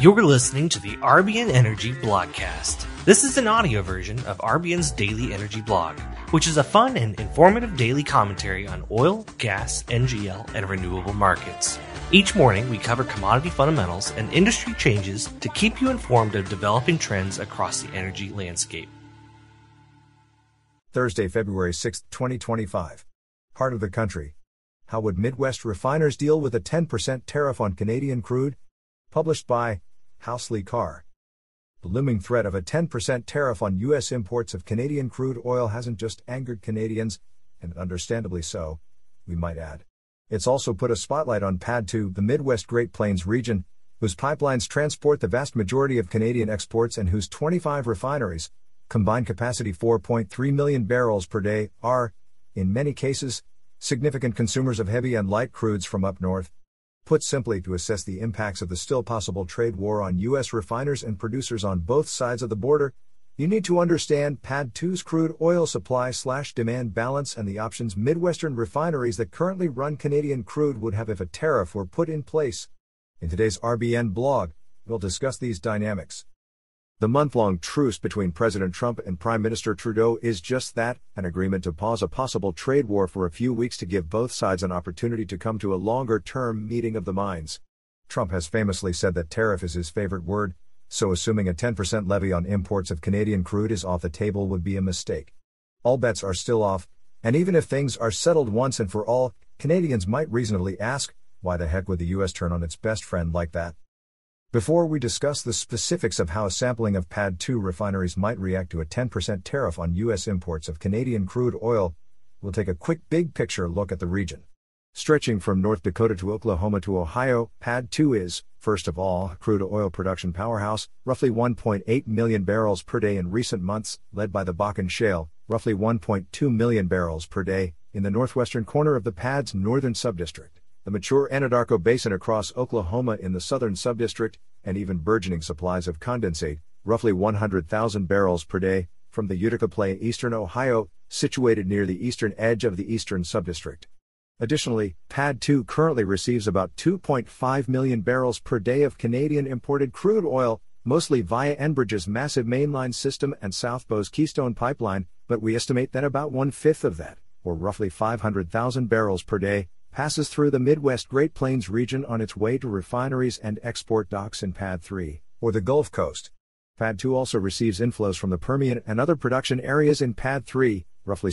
You're listening to the RBN Energy Blogcast. This is an audio version of RBN's daily energy blog, which is a fun and informative daily commentary on oil, gas, NGL, and renewable markets. Each morning, we cover commodity fundamentals and industry changes to keep you informed of developing trends across the energy landscape. Thursday, February 6, 2025. Heart of the country. How would Midwest refiners deal with a 10% tariff on Canadian crude? Published by Housley Carr. The looming threat of a 10% tariff on U.S. imports of Canadian crude oil hasn't just angered Canadians, and understandably so, we might add. It's also put a spotlight on PADD 2, the Midwest Great Plains region, whose pipelines transport the vast majority of Canadian exports and whose 25 refineries, combined capacity 4.3 million barrels per day, are, in many cases, significant consumers of heavy and light crudes from up north. Put simply, to assess the impacts of the still possible trade war on U.S. refiners and producers on both sides of the border, you need to understand PADD 2's crude oil supply/demand balance and the options Midwestern refineries that currently run Canadian crude would have if a tariff were put in place. In today's RBN blog, we'll discuss these dynamics. The month-long truce between President Trump and Prime Minister Trudeau is just that, an agreement to pause a possible trade war for a few weeks to give both sides an opportunity to come to a longer-term meeting of the minds. Trump has famously said that tariff is his favorite word, so assuming a 10% levy on imports of Canadian crude is off the table would be a mistake. All bets are still off, and even if things are settled once and for all, Canadians might reasonably ask, why the heck would the U.S. turn on its best friend like that? Before we discuss the specifics of how a sampling of PADD 2 refineries might react to a 10% tariff on U.S. imports of Canadian crude oil, we'll take a quick big-picture look at the region. Stretching from North Dakota to Oklahoma to Ohio, PADD 2 is, first of all, a crude oil production powerhouse, roughly 1.8 million barrels per day in recent months, led by the Bakken Shale, roughly 1.2 million barrels per day, in the northwestern corner of the PADD's northern subdistrict, the mature Anadarko Basin across Oklahoma in the southern subdistrict, and even burgeoning supplies of condensate, roughly 100,000 barrels per day, from the Utica Play, eastern Ohio, situated near the eastern edge of the eastern subdistrict. Additionally, PADD 2 currently receives about 2.5 million barrels per day of Canadian imported crude oil, mostly via Enbridge's massive mainline system and South Bow's Keystone Pipeline, but we estimate that about one-fifth of that, or roughly 500,000 barrels per day, passes through the Midwest Great Plains region on its way to refineries and export docks in PADD 3, or the Gulf Coast. PADD 2 also receives inflows from the Permian and other production areas in PADD 3, roughly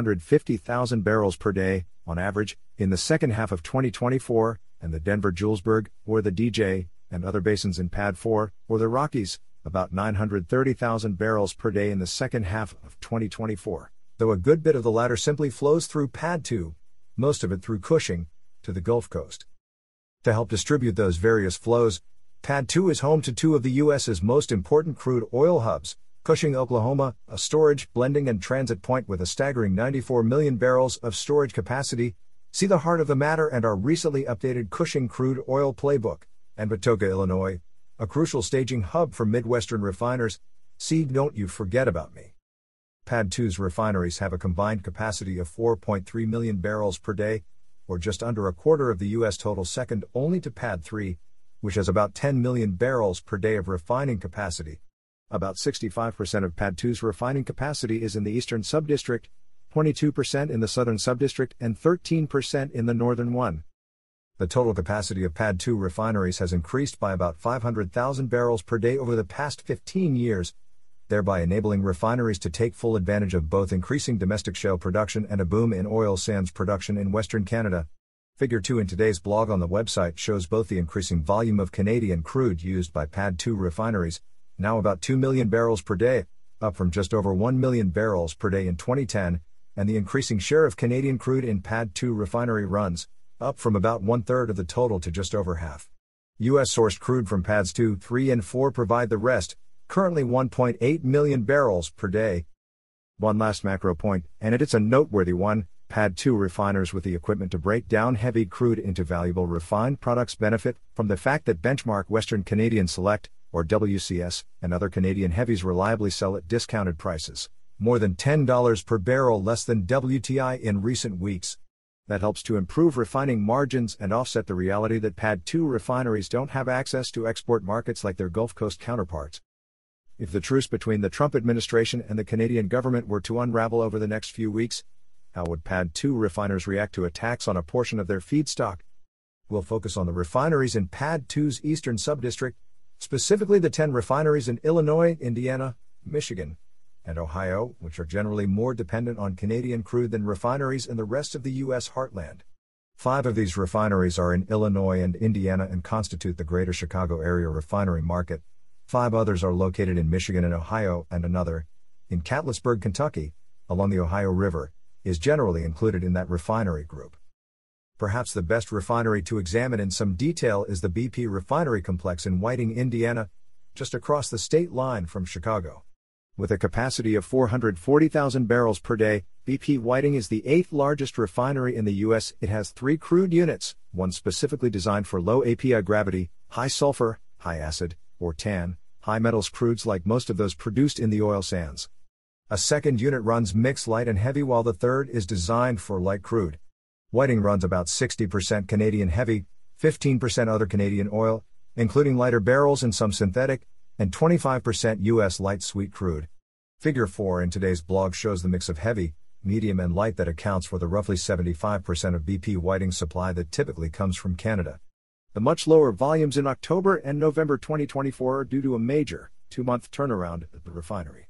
750,000 barrels per day, on average, in the second half of 2024, and the Denver-Julesburg, or the DJ, and other basins in PADD 4, or the Rockies, about 930,000 barrels per day in the second half of 2024, though a good bit of the latter simply flows through PADD 2, most of it through Cushing, to the Gulf Coast. To help distribute those various flows, PADD 2 is home to two of the U.S.'s most important crude oil hubs, Cushing, Oklahoma, a storage, blending and transit point with a staggering 94 million barrels of storage capacity. See the heart of the matter and our recently updated Cushing crude oil playbook, and Patoka, Illinois, a crucial staging hub for Midwestern refiners. See Don't You Forget About Me. PADD 2's refineries have a combined capacity of 4.3 million barrels per day, or just under a quarter of the U.S. total, second only to PADD 3, which has about 10 million barrels per day of refining capacity. About 65% of PADD 2's refining capacity is in the eastern subdistrict, 22% in the southern subdistrict, and 13% in the northern one. The total capacity of PADD 2 refineries has increased by about 500,000 barrels per day over the past 15 years, thereby enabling refineries to take full advantage of both increasing domestic shale production and a boom in oil sands production in Western Canada. Figure 2 in today's blog on the website shows both the increasing volume of Canadian crude used by PADD 2 refineries, now about 2 million barrels per day, up from just over 1 million barrels per day in 2010, and the increasing share of Canadian crude in PADD 2 refinery runs, up from about one-third of the total to just over half. U.S.-sourced crude from PADDs 2, 3, and 4 provide the rest, currently 1.8 million barrels per day. One last macro point, and it's a noteworthy one: PADD 2 refiners with the equipment to break down heavy crude into valuable refined products benefit from the fact that benchmark Western Canadian Select, or WCS, and other Canadian heavies reliably sell at discounted prices, more than $10 per barrel less than WTI in recent weeks. That helps to improve refining margins and offset the reality that PADD 2 refineries don't have access to export markets like their Gulf Coast counterparts. If the truce between the Trump administration and the Canadian government were to unravel over the next few weeks, how would PADD 2 refiners react to a tax on a portion of their feedstock? We'll focus on the refineries in PADD 2's eastern subdistrict, specifically the 10 refineries in Illinois, Indiana, Michigan, and Ohio, which are generally more dependent on Canadian crude than refineries in the rest of the U.S. heartland. 5 of these refineries are in Illinois and Indiana and constitute the greater Chicago area refinery market. 5 others are located in Michigan and Ohio, and another, in Catlettsburg, Kentucky, along the Ohio River, is generally included in that refinery group. Perhaps the best refinery to examine in some detail is the BP refinery complex in Whiting, Indiana, just across the state line from Chicago. With a capacity of 440,000 barrels per day, BP Whiting is the 8th largest refinery in the U.S. It has 3 crude units, one specifically designed for low API gravity, high sulfur, high acid, or TAN, high metals crudes like most of those produced in the oil sands. A second unit runs mixed light and heavy, while the third is designed for light crude. Whiting runs about 60% Canadian heavy, 15% other Canadian oil, including lighter barrels and some synthetic, and 25% U.S. light sweet crude. Figure 4 in today's blog shows the mix of heavy, medium and light that accounts for the roughly 75% of BP Whiting supply that typically comes from Canada. The much lower volumes in October and November 2024 are due to a major, 2-month turnaround at the refinery.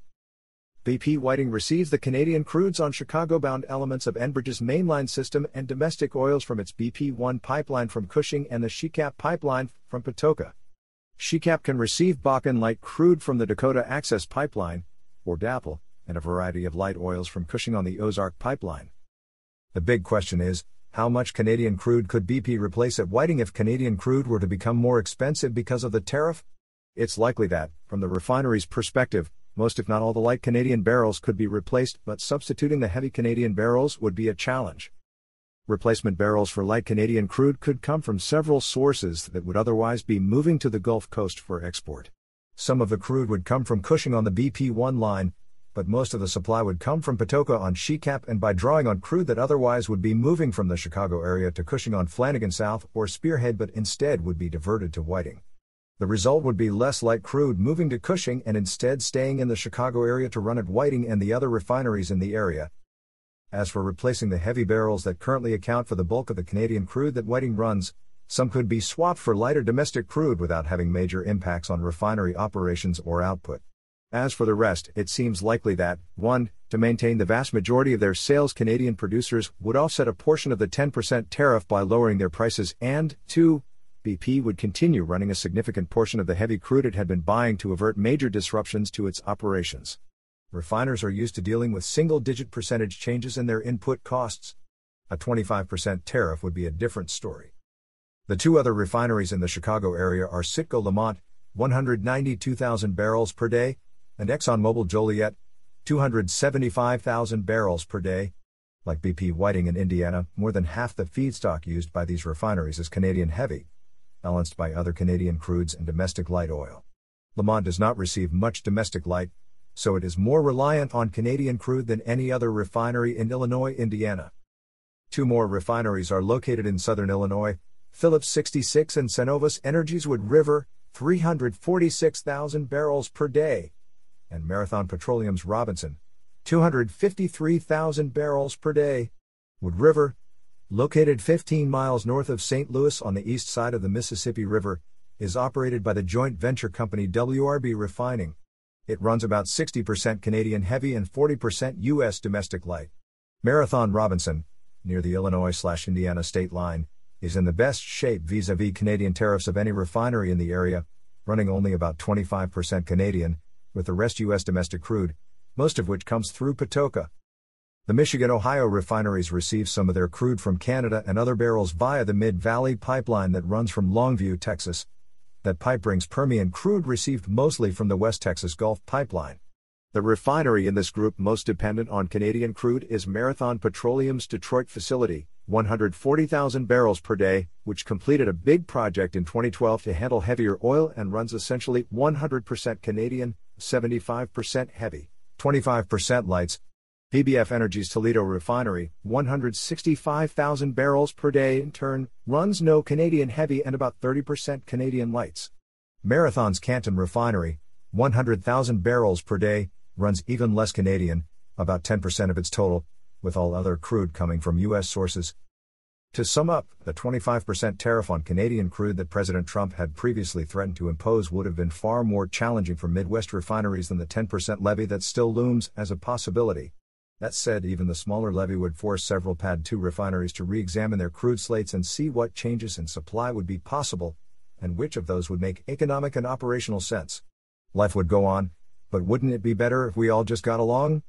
BP Whiting receives the Canadian crudes on Chicago-bound elements of Enbridge's mainline system and domestic oils from its BP-1 pipeline from Cushing and the SHECAP pipeline from Patoka. SHECAP can receive Bakken light crude from the Dakota Access Pipeline, or DAPL, and a variety of light oils from Cushing on the Ozark Pipeline. The big question is, how much Canadian crude could BP replace at Whiting if Canadian crude were to become more expensive because of the tariff? It's likely that, from the refinery's perspective, most if not all the light Canadian barrels could be replaced, but substituting the heavy Canadian barrels would be a challenge. Replacement barrels for light Canadian crude could come from several sources that would otherwise be moving to the Gulf Coast for export. Some of the crude would come from Cushing on the BP-1 line, but most of the supply would come from Patoka on SHECAP and by drawing on crude that otherwise would be moving from the Chicago area to Cushing on Flanagan South or Spearhead but instead would be diverted to Whiting. The result would be less light crude moving to Cushing and instead staying in the Chicago area to run at Whiting and the other refineries in the area. As for replacing the heavy barrels that currently account for the bulk of the Canadian crude that Whiting runs, some could be swapped for lighter domestic crude without having major impacts on refinery operations or output. As for the rest, it seems likely that, 1. To maintain the vast majority of their sales, Canadian producers would offset a portion of the 10% tariff by lowering their prices, and 2. BP would continue running a significant portion of the heavy crude it had been buying to avert major disruptions to its operations. Refiners are used to dealing with single-digit percentage changes in their input costs. A 25% tariff would be a different story. The 2 other refineries in the Chicago area are Citgo Lamont, 192,000 barrels per day, and ExxonMobil Joliet, 275,000 barrels per day. Like BP Whiting in Indiana, more than half the feedstock used by these refineries is Canadian heavy, balanced by other Canadian crudes and domestic light oil. Lamont does not receive much domestic light, so it is more reliant on Canadian crude than any other refinery in Illinois, Indiana. 2 more refineries are located in southern Illinois, Phillips 66 and Cenovus Energy's Wood River, 346,000 barrels per day, and Marathon Petroleum's Robinson, 253,000 barrels per day. Wood River, located 15 miles north of St. Louis on the east side of the Mississippi River, is operated by the joint venture company WRB Refining. It runs about 60% Canadian heavy and 40% U.S. domestic light. Marathon Robinson, near the Illinois/Indiana state line, is in the best shape vis-a-vis Canadian tariffs of any refinery in the area, running only about 25% Canadian, with the rest U.S. domestic crude, most of which comes through Patoka. The Michigan-Ohio refineries receive some of their crude from Canada and other barrels via the Mid-Valley Pipeline that runs from Longview, Texas. That pipe brings Permian crude received mostly from the West Texas Gulf Pipeline. The refinery in this group most dependent on Canadian crude is Marathon Petroleum's Detroit facility, 140,000 barrels per day, which completed a big project in 2012 to handle heavier oil and runs essentially 100% Canadian, 75% heavy, 25% lights. PBF Energy's Toledo refinery, 165,000 barrels per day in turn, runs no Canadian heavy and about 30% Canadian lights. Marathon's Canton refinery, 100,000 barrels per day, runs even less Canadian, about 10% of its total, with all other crude coming from U.S. sources. To sum up, the 25% tariff on Canadian crude that President Trump had previously threatened to impose would have been far more challenging for Midwest refineries than the 10% levy that still looms as a possibility. That said, even the smaller levy would force several PADD 2 refineries to re-examine their crude slates and see what changes in supply would be possible, and which of those would make economic and operational sense. Life would go on, but wouldn't it be better if we all just got along?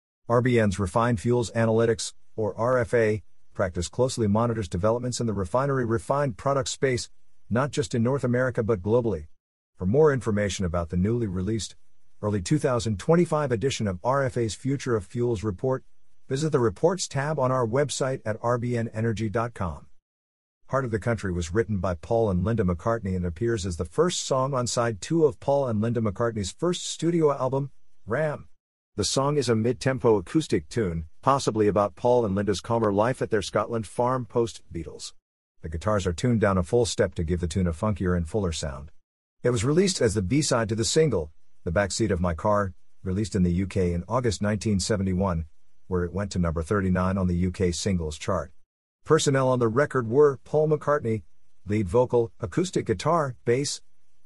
RBN's Refined Fuels Analytics, or RFA, practice closely monitors developments in the refinery refined product space, not just in North America but globally. For more information about the newly released early 2025 edition of RFA's Future of Fuels report, visit the Reports tab on our website at rbnenergy.com. Heart of the Country was written by Paul and Linda McCartney and appears as the first song on side 2 of Paul and Linda McCartney's first studio album, Ram. The song is a mid-tempo acoustic tune, possibly about Paul and Linda's calmer life at their Scotland farm post-Beatles. The guitars are tuned down a full step to give the tune a funkier and fuller sound. It was released as the B-side to the single, The Backseat of My Car, released in the UK in August 1971, where it went to number 39 on the UK singles chart. Personnel on the record were Paul McCartney, lead vocal, acoustic guitar, bass;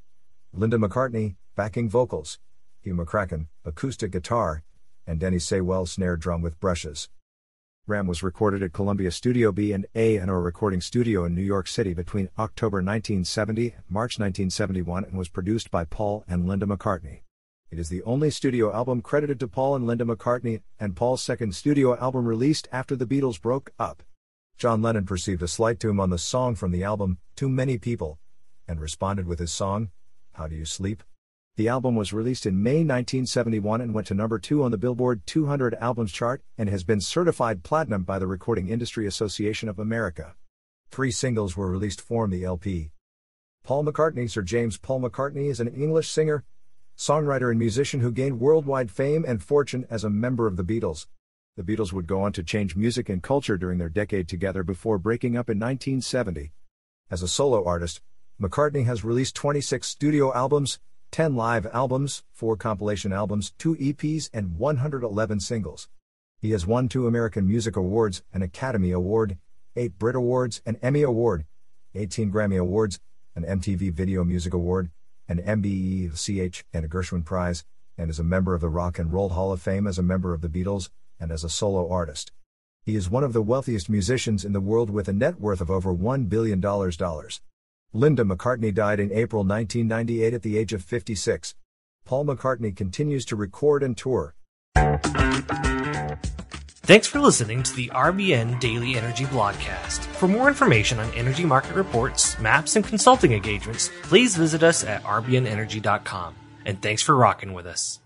Linda McCartney, backing vocals; Hugh McCracken, acoustic guitar; and Denny Saywell, snare drum with brushes. Ram was recorded at Columbia Studio B&A and a recording studio in New York City between October 1970 and March 1971 and was produced by Paul and Linda McCartney. It is the only studio album credited to Paul and Linda McCartney, and Paul's second studio album released after the Beatles broke up. John Lennon perceived a slight tomb on the song from the album, Too Many People, and responded with his song, How Do You Sleep? The album was released in May 1971 and went to number 2 on the Billboard 200 Albums chart and has been certified platinum by the Recording Industry Association of America. 3 singles were released to form the LP. Paul McCartney. Sir James Paul McCartney is an English singer, songwriter and musician who gained worldwide fame and fortune as a member of the Beatles. The Beatles would go on to change music and culture during their decade together before breaking up in 1970. As a solo artist, McCartney has released 26 studio albums, 10 live albums, 4 compilation albums, 2 EPs, and 111 singles. He has won 2 American Music Awards, an Academy Award, 8 Brit Awards, an Emmy Award, 18 Grammy Awards, an MTV Video Music Award, an MBE, and a Gershwin Prize, and is a member of the Rock and Roll Hall of Fame as a member of the Beatles, and as a solo artist. He is one of the wealthiest musicians in the world with a net worth of over $1 billion. Linda McCartney died in April 1998 at the age of 56. Paul McCartney continues to record and tour. Thanks for listening to the RBN Daily Energy Blogcast. For more information on energy market reports, maps, and consulting engagements, please visit us at rbnenergy.com. And thanks for rocking with us.